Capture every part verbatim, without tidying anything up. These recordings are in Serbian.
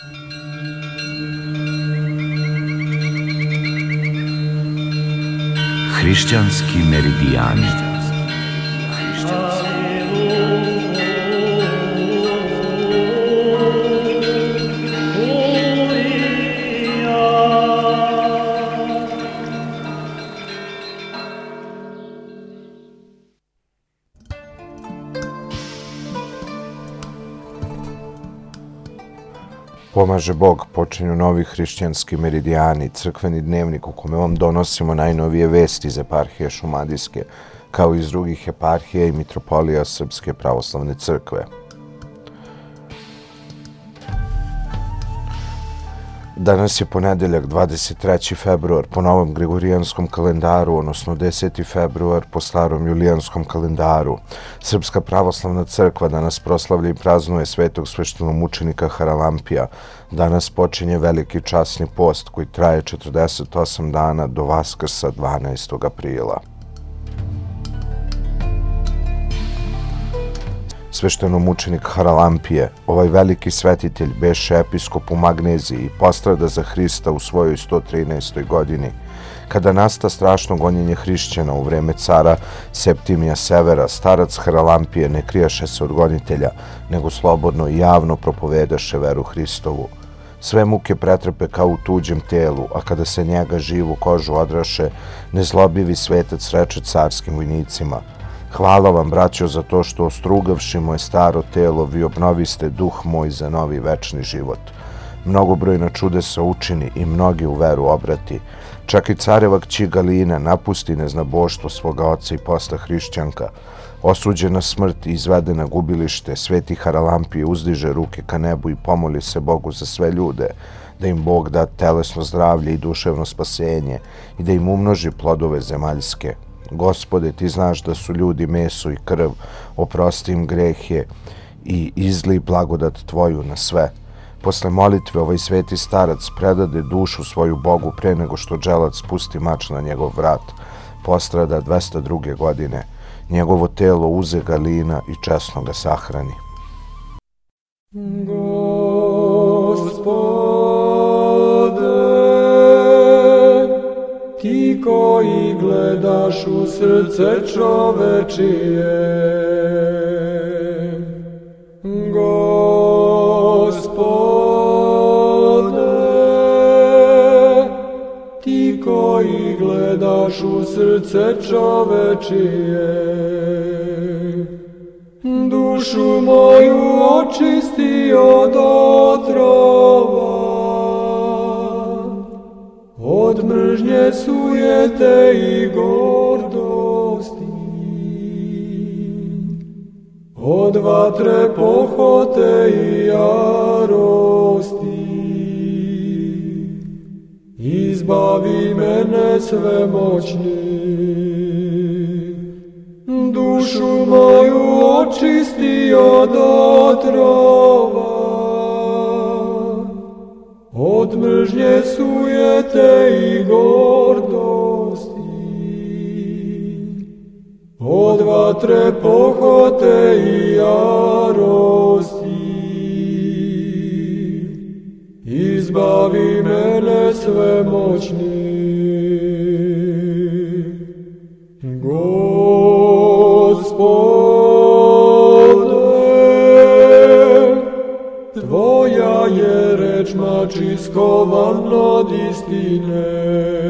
Hrišćanski meridijani. Pomaže Bog, počinju novi hrišćanski meridijani, crkveni dnevnik u kome vam donosimo najnovije vesti iz eparhije Šumadijske, kao i iz drugih eparhija i mitropolija Srpske pravoslavne crkve. Danas je ponedeljak, dvadeset treći februar, po novom gregorijanskom kalendaru, odnosno deseti februar po starom julijanskom kalendaru. Srpska pravoslavna crkva danas proslavlja i praznuje svetog sveštenomučenika Haralampija. Danas počinje veliki časni post koji traje četrdeset osam dana do Vaskrsa dvanaestog aprila. Sveštenomučenik Haralampije, ovaj veliki svetitelj, beše episkop u Magneziji i postrada za Hrista u svojoj sto trinaestoj godini. Kada nasta strašno gonjenje hrišćana u vreme cara Septimija Severa, starac Haralampije ne krijaše se od gonitelja, nego slobodno i javno propovedaše veru Hristovu. Sve muke pretrpe kao u tuđem telu, a kada se njega živu kožu odraše, nezlobivi svetac reče carskim vojnicima: hvala vam, braćo, za to što ostrugavši moje staro telo, vi obnoviste duh moj za novi večni život. Mnogobrojna čudesa učini i mnogi u veru obrati. Čak i careva kći Galina napusti neznaboštvo svoga oca i posta hrišćanka. Osuđena smrt i izvedena na gubilište, sveti Haralampije uzdiže ruke ka nebu i pomoli se Bogu za sve ljude, da im Bog da telesno zdravlje i duševno spasenje i da im umnoži plodove zemaljske. Gospode, ti znaš da su ljudi meso i krv, oprosti im grehe i izli blagodat tvoju na sve. Posle molitve ovaj sveti starac predade dušu svoju Bogu pre nego što dželac spusti mač na njegov vrat. Postrada dvesta druge godine. Njegovo telo uze Galina i česno ga sahrani. Ti koji gledaš u srce čovečije, Gospode, ti koji gledaš u srce čovečije, dušu moju očisti od otrova, od mržnje, sujete i gordosti, od vatre pohote i jarosti. Izbavi mene svemoćni, dušu moju očisti od otrova, od mržnje, sujete i gordosti, od vatre pohote i jarosti. Izbavi mene svemoćni. Gospode, tvoja je reč mač iskovan od istine.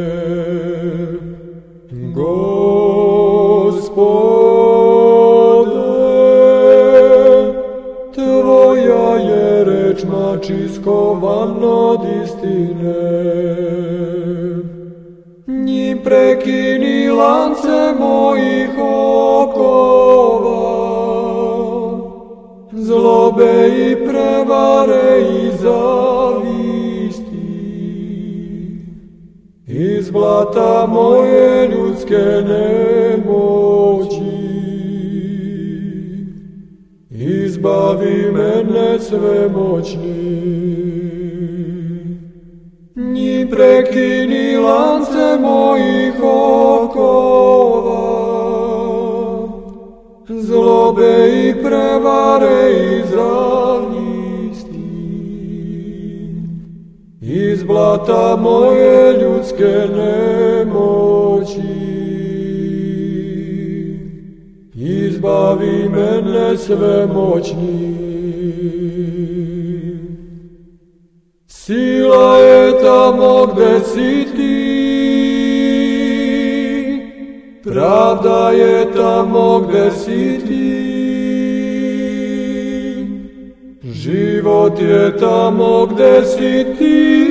Gospode, tvoja je reč mač iskovan od istine. Njim prekini lance mojih okova, zlobe i prevare i zavisti. Iz blata moje ljudske nemoći, izbavi mene svemoćni. Njim prekini lance mojih okova, zlobe i prevare i zavisti. vrata moje ljudske nemoći. Izbavi mene svemoćni. Sila je tamo gde si ti, pravda je tamo gde si ti, život je tamo gde si ti.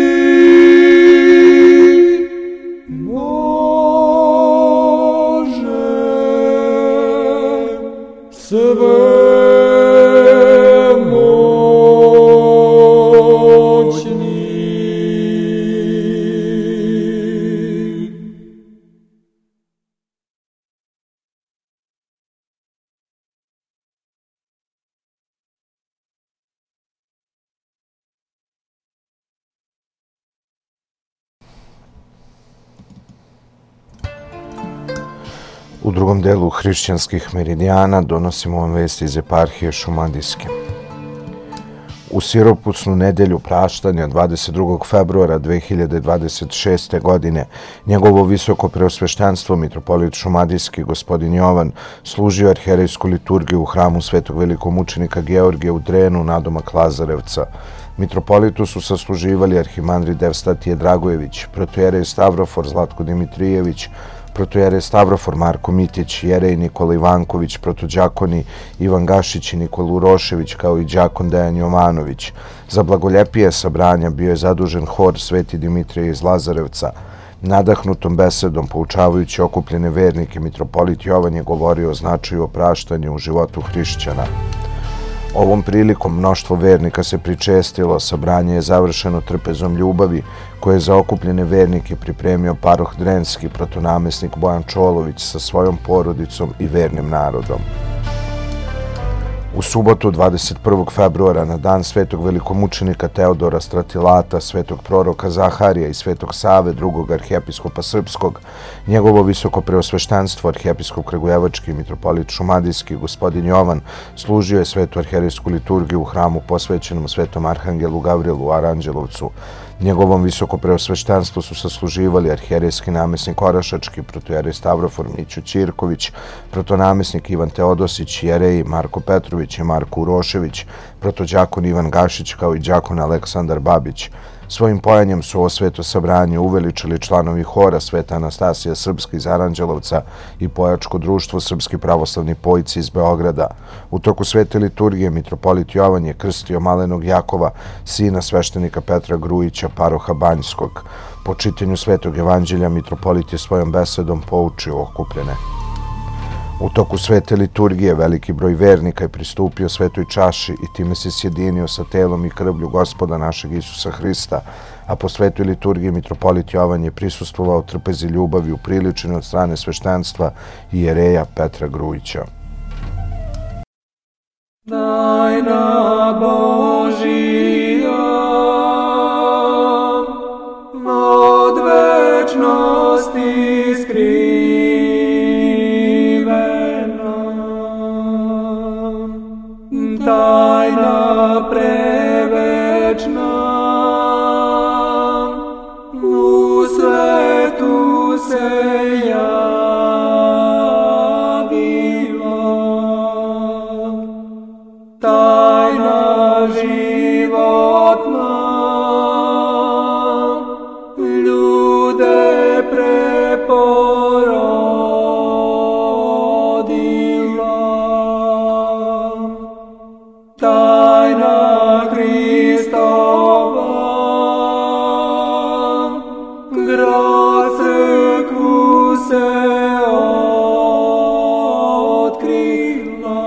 Bože, sve U drugom delu hrišćanskih meridijana donosimo vam vesti iz eparhije Šumadijske. U siropusnu nedelju praštanja dvadeset drugog februara dve hiljade dvadeset šeste. godine njegovo visoko preosveštenstvo mitropolit Šumadijski gospodin Jovan služio arhijerejsku liturgiju u hramu svetog velikomučenika Georgija u Drenu nadomak Lazarevca. Mitropolitu su sasluživali arhimandrit Evstatije Dragojević, protojerej Stavrofor Zlatko Dimitrijević, protojerej Stavrofor Marko Mitić, jerej Nikola Ivanković, protođakoni Ivan Gašić i Nikola Urošević, kao i đakon Dejan Jovanović. Za blagoljepije sabranja bio je zadužen hor Sveti Dimitrije iz Lazarevca. Nadahnutom besedom, poučavajući okupljene vernike, mitropolit Jovan je govorio o značaju opraštanja u životu hrišćana. Ovom prilikom mnoštvo vernika se pričestilo, sabranje je završeno trpezom ljubavi koje je za okupljene vernike pripremio paroh Drenski, protonamesnik Bojan Čolović sa svojom porodicom i vernim narodom. U subotu dvadeset prvog februara na dan svetog velikomučenika Teodora Stratilata, svetog proroka Zaharija i svetog Save, drugog arhijepiskopa srpskog, njegovo visoko preosveštenstvo arhijepiskop kragujevački mitropolit Šumadijski gospodin Jovan služio je svetu arhijerejsku liturgiju u hramu posvećenom svetom arhangelu Gavrilu u Aranđelovcu. Njegovom visoko preosveštenstvu su sasluživali arhijerejski namesnik Orašački, protojerej Stavrofor Mićo Ćirković, protonamesnik Ivan Teodosić, jereji Marko Petrović i Marko Urošević, protođakon Ivan Gašić, kao i đakon Aleksandar Babić. Svojim pojanjem su ovo sveto sabranje uveličili članovi hora Sveta Anastasija Srpska iz Aranđelovca i pojačko društvo Srpski pravoslavni pojici iz Beograda. U toku svete liturgije mitropolit Jovan je krstio malenog Jakova, sina sveštenika Petra Grujića, paroha Banjskog. Po čitanju svetog evanđelja mitropolit je svojom besedom poučio okupljene. U toku svete liturgije veliki broj vernika je pristupio svetoj čaši i time se sjedinio sa telom i krvlju Gospoda našeg Isusa Hrista, a po svetoj liturgiji mitropolit Jovan je prisustvovao trpezi ljubavi upriličene od strane sveštenstva i jereja Petra Grujića. Tajna Božija od večnosti skrivena, tajna prevečna u svetu se javila, tajna životna ljude preporodila, tajna Hristova grad crkvu se otkrila.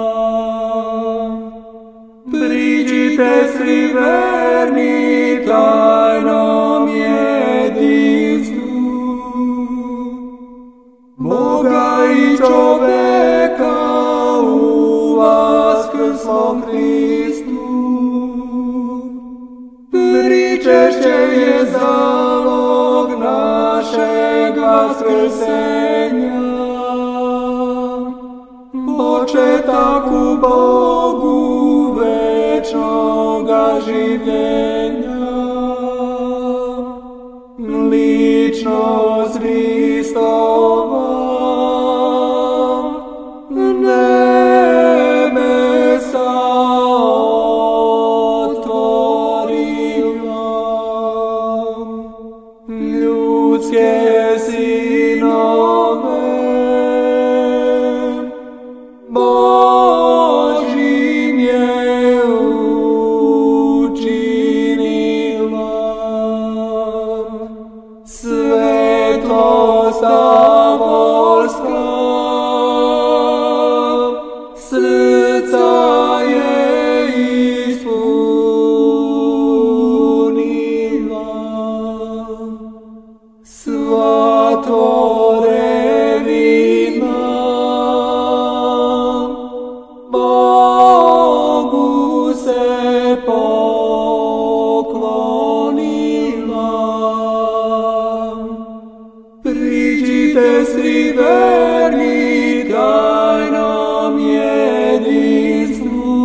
Priđite svi verni tajnom jedinstvu Boga i čoveka u vaskrslom Hristu. Pričešće je zalog našeg vaskrsenja, početak u Bogu večnoga življenja. Večnost Hristova, nebesa otvorila, ljudske sinove Božjim je učinila. Svetost apostolska srca je ispunila. Svatore vina Bogu se poklonila. Priđite svi verni tajnom jedinstvu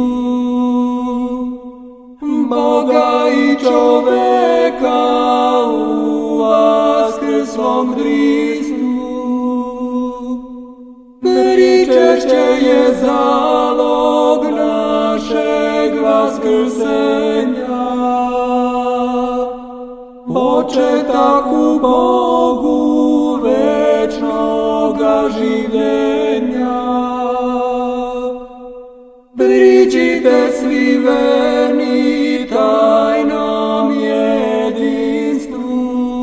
Boga i čoveka u vaskrslom Hristu. Pričešće je zalog našeg vaskrsenja, početak u Bogu večnoga življenja. Priđite svi verni tajnom jedinstvu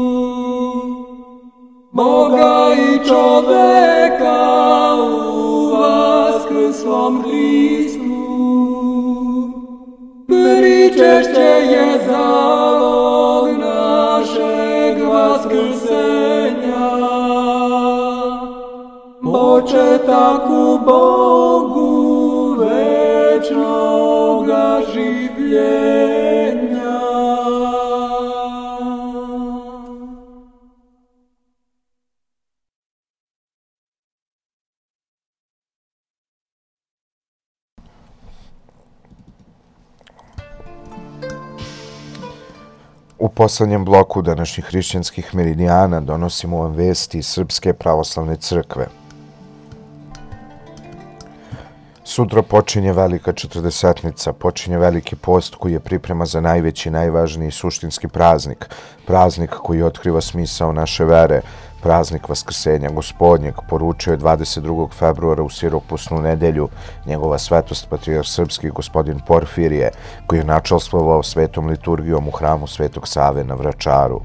Boga i čoveka u vaskrslom Hristu. Pričešće je zalog našeg vaskrsenja, početak u Bogu večnoga življenja. U poslednjem bloku današnjih hrišćanskih meridijana donosimo vam vesti iz Srpske pravoslavne crkve. Sutra počinje velika četrdesetnica, počinje veliki post koji je priprema za najveći, najvažniji suštinski praznik, praznik koji otkriva smisao naše vere, praznik Vaskrsenja Gospodnjeg. Poručio je dvadeset drugog februara u Siropusnu nedelju njegova svetost patrijarh srpski gospodin Porfirije, koji je načelstvovao svetom liturgijom u hramu Svetog Save na Vračaru.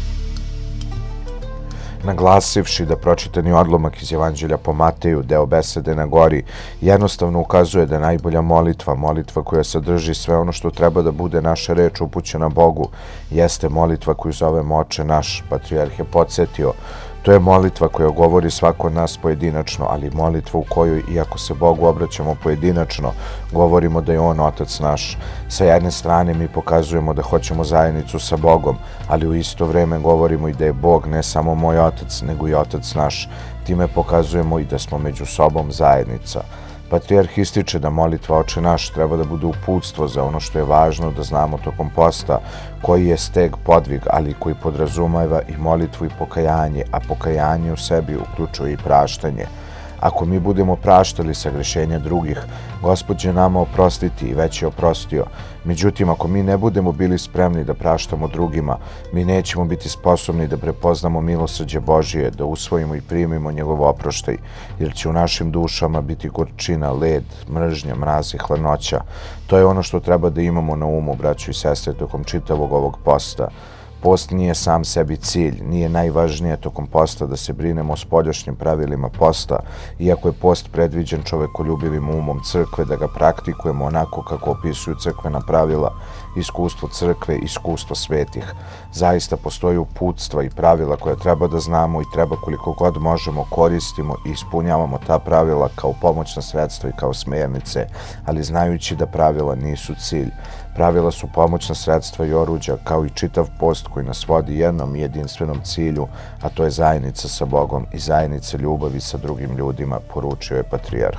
Naglasivši da pročitani odlomak iz Evanđelja po Mateju, deo besede na gori, jednostavno ukazuje da najbolja molitva, molitva koja sadrži sve ono što treba da bude naša reč upućena Bogu, jeste molitva koju zovemo Oče naš. Patrijarh je podsjetio, to je molitva koja govori svako od nas pojedinačno, ali molitva u kojoj, iako se Bogu obraćamo pojedinačno, govorimo da je On Otac naš. Sa jedne strane mi pokazujemo da hoćemo zajednicu sa Bogom, ali u isto vreme govorimo i da je Bog ne samo moj Otac, nego i Otac naš. Time pokazujemo i da smo među sobom zajednica. Patrijarh ističe da molitva Oče naš treba da bude uputstvo za ono što je važno da znamo tokom posta, koji je steg podvig, ali koji podrazumeva i molitvu i pokajanje, a pokajanje u sebi uključuje i praštanje. Ako mi budemo praštali sagrešenja drugih, Gospod će nama oprostiti i već je oprostio. Međutim, ako mi ne budemo bili spremni da praštamo drugima, mi nećemo biti sposobni da prepoznamo milosrđe Božije, da usvojimo i primimo njegov oproštaj, jer će u našim dušama biti gorčina, led, mržnja, mraz i hladnoća. To je ono što treba da imamo na umu, braćo i sestre, tokom čitavog ovog posta. Post nije sam sebi cilj, nije najvažnije tokom posta da se brinemo o spoljašnjim pravilima posta, iako je post predviđen čovekoljubivim umom crkve, da ga praktikujemo onako kako opisuju crkvena pravila, iskustvo crkve, iskustvo svetih. Zaista postoji uputstva i pravila koja treba da znamo i treba koliko god možemo koristimo i ispunjavamo ta pravila kao pomoćna sredstva i kao smernice, ali znajući da pravila nisu cilj. Pravila su pomoćna sredstva i oruđa, kao i čitav post koji nas vodi jednom jedinstvenom cilju, a to je zajednica sa Bogom i zajednica ljubavi sa drugim ljudima, poručio je patrijarh.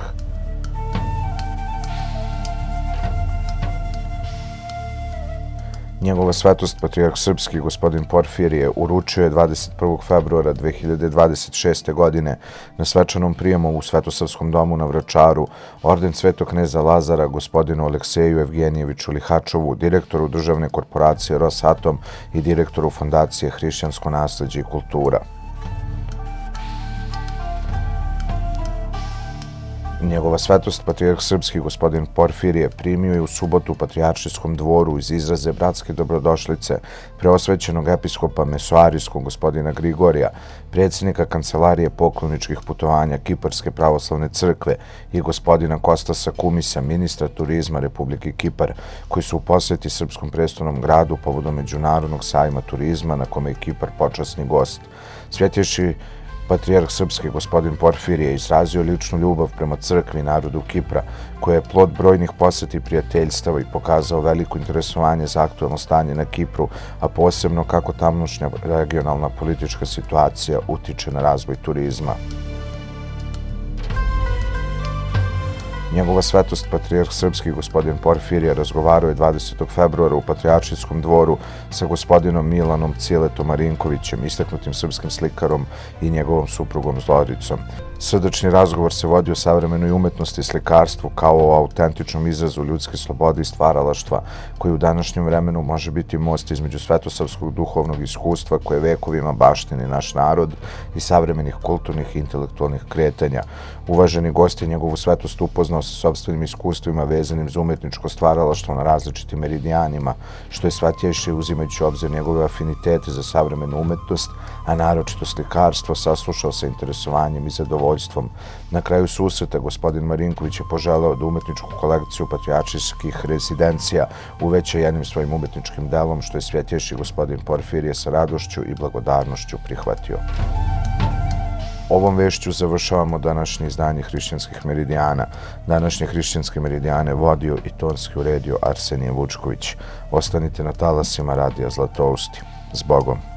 Njegova svetost patrijarh srpski gospodin Porfirije uručio je dvadeset prvog februara dve hiljade dvadeset šeste. godine na svečanom prijemu u Svetosavskom domu na Vračaru orden Svetog kneza Lazara gospodinu Alekseju Evgenijeviću Lihačovu, direktoru državne korporacije Rosatom i direktoru fondacije Hrišćansko nasleđe i kultura. Njegova svetost patrijarh srpski gospodin Porfirije primio je u subotu u Patrijaršijskom dvoru iz izraze bratske dobrodošlice preosvećenog episkopa Mesoarijskog gospodina Grigorija, predsjednika Kancelarije pokloničkih putovanja Kiparske pravoslavne crkve i gospodina Kostasa Kumisa, ministra turizma Republike Kipar, koji su u posjeti Srpskom prestolnom gradu povodom Međunarodnog sajma turizma na kome je Kipar počasni gost. Svjetjejši patrijarh srpski gospodin Porfirije izrazio ličnu ljubav prema crkvi i narodu Kipra, koja je plod brojnih posjeti prijateljstava i pokazao veliko interesovanje za aktuelno stanje na Kipru, a posebno kako tamošnja regionalna politička situacija utiče na razvoj turizma. Njegova svetost patrijarh srpski gospodin Porfirije razgovarao je dvadesetog februara u Patrijaršijskom dvoru sa gospodinom Milanom Ciletom Marinkovićem, istaknutim srpskim slikarom, i njegovom suprugom Zloricom. Srdačni razgovor se vodi o savremenoj umetnosti i slikarstvu kao o autentičnom izrazu ljudske slobode i stvaralaštva, koji u današnjem vremenu može biti most između svetosavskog duhovnog iskustva koje vekovima baštini naš narod i savremenih kulturnih i intelektualnih kretanja. Uvaženi gost je njegovu svetost upoznao sa sopstvenim iskustvima vezanim za umetničko stvaralaštvo na različitim meridijanima, što je svatjejše uzimajući u obzir njegove afinitete za savremenu umetnost, a naročito slikarstvo, saslušao sa interesovanjem i zadovoljstvom. Na kraju susreta gospodin Marinković je poželeo da umetničku kolekciju patrijaršijskih rezidencija uveća jednim svojim umetničkim delom, što je svjetjejši gospodin Porfirije sa radošću i blagodarnošću prihvatio. Ovom vešću završavamo današnje izdanje Hrišćanskih meridijana. Današnje Hrišćanske meridijane vodio i tonski uredio Arsenije Vučković. Ostanite na talasima Radija Zlatousti. S Bogom!